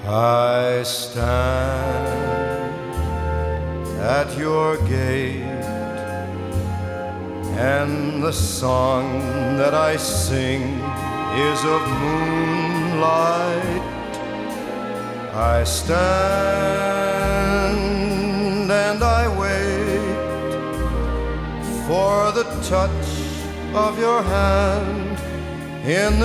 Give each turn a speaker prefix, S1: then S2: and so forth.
S1: I stand at your gate, and the song that I sing is of moonlight. I stand and I wait for the touch of your hand in the